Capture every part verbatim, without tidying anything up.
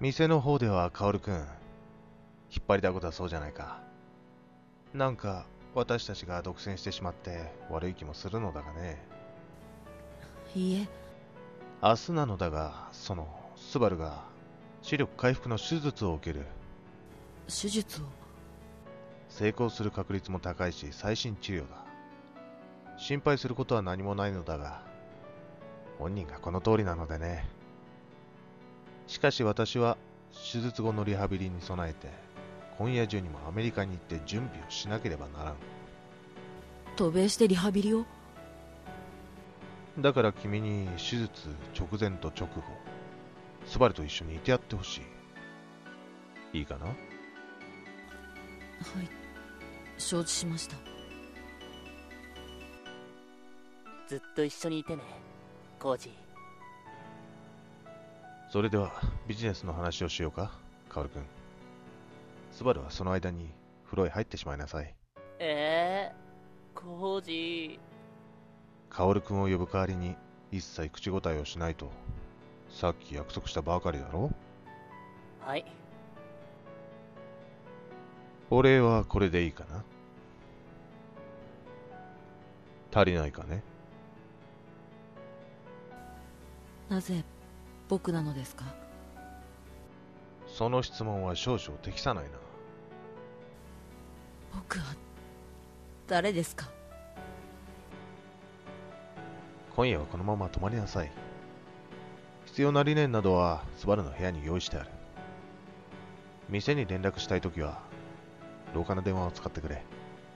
店の方では薫くん、引っ張りだこだそうじゃないか。なんか私たちが独占してしまって悪い気もするのだがね。 いいえ。 明日なのだが、そのスバルが視力回復の手術を受ける。 手術を？ 成功する確率も高いし最新治療だ。心配することは何もないのだが、本人がこの通りなのでね。しかし私は手術後のリハビリに備えて今夜中にもアメリカに行って準備をしなければならん。 渡米してリハビリを？ だから君に手術直前と直後、スバルと一緒にいてやってほしい。いいかな？ はい、承知しました。 ずっと一緒にいてね、コージ。 それではビジネスの話をしようか、カオル君。スバルはその間に風呂へ入ってしまいなさい。 えー、コージ。 カオル君を呼ぶ代わりに一切口答えをしないと、さっき約束したばかりだろ。 はい。 お礼はこれでいいかな。足りないかね。 なぜ僕なのですか？ その質問は少々適さないな。 僕は誰ですか？ 今夜はこのまま泊まりなさい。必要な理念などはスバルの部屋に用意してある。店に連絡したいときは廊下の電話を使ってくれ。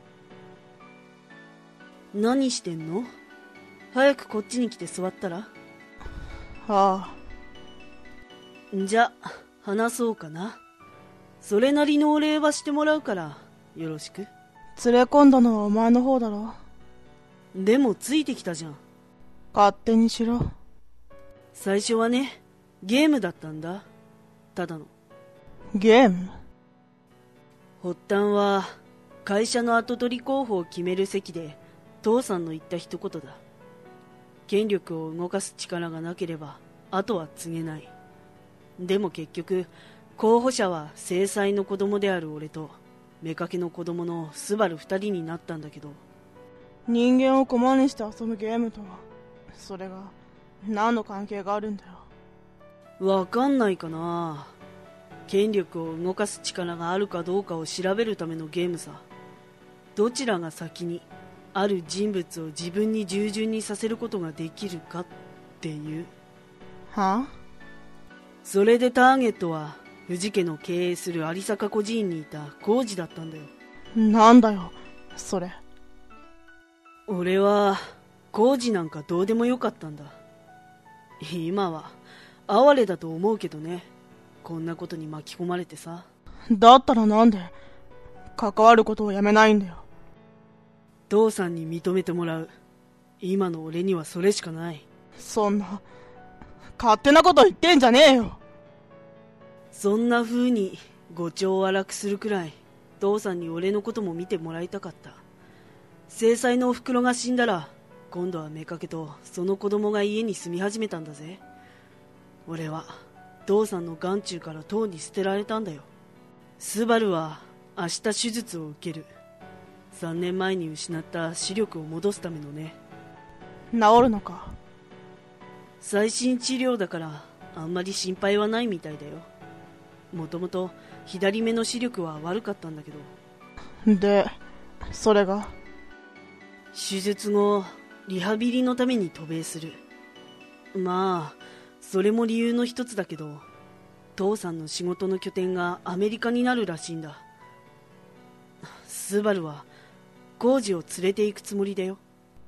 何してんの？早くこっちに来て座ったら？ ああ。じゃ、話そうかな。それなりのお礼はしてもらうからよろしく。 連れ込んだのはお前の方だろ。 でもついてきたじゃん。 勝手にしろ。 最初はね、ゲームだったんだ。ただのゲーム？ 発端は会社の跡取り候補を決める席で父さんの言った一言だ。権力を動かす力がなければあとは告げない。でも結局候補者は正妻の子供である俺と妾の子供のスバル二人になったんだけど。 人間を駒にして遊ぶゲームとは、それが何の関係があるんだよ。 わかんないかな。権力を動かす力があるかどうかを調べるためのゲームさ。どちらが先にある人物を自分に従順にさせることができるかっていう。 はあ？ それでターゲットは藤家の経営する有坂孤児院にいた浩二だったんだよ。 なんだよそれ。 俺は浩二なんかどうでもよかったんだ。今は哀れだと思うけどね。こんなことに巻き込まれてさ。 だったらなんで関わることをやめないんだよ。 父さんに認めてもらう。今の俺にはそれしかない。 そんな勝手なこと言ってんじゃねえよ。 そんな風に誤調を荒くするくらい父さんに俺のことも見てもらいたかった。正妻のお袋が死んだら今度は妾とその子供が家に住み始めたんだぜ。俺は父さんの眼中からとうに捨てられたんだよ。スバルは明日手術を受ける。さんねんまえに失った視力を戻すためのね。 治るのか？ 最新治療だからあんまり心配はないみたいだよ。もともと左目の視力は悪かったんだけど。 で、それが？ 手術後リハビリのために渡米する。まあそれも理由の一つだけど、父さんの仕事の拠点がアメリカになるらしいんだ。スバルは浩二を連れて行くつもりだよ。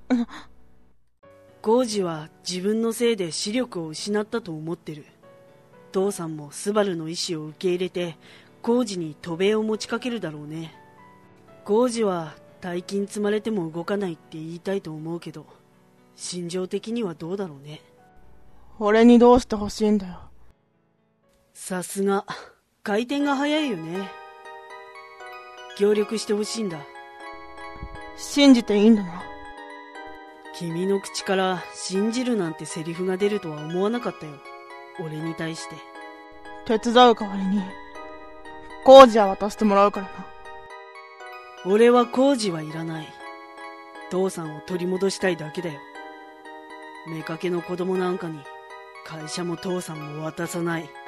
浩二は自分のせいで視力を失ったと思ってる。父さんもスバルの意思を受け入れて浩二に渡米を持ちかけるだろうね。浩二は大金積まれても動かないって言いたいと思うけど、心情的にはどうだろうね。 俺にどうしてほしいんだよ。 さすが回転が早いよね。協力してほしいんだ。 信じていいんだな。 君の口から信じるなんてセリフが出るとは思わなかったよ。俺に対して。 手伝う代わりに工事は渡してもらうからな。 俺は工事はいらない。父さんを取り戻したいだけだよ。妾の子供なんかに会社も父さんも渡さない。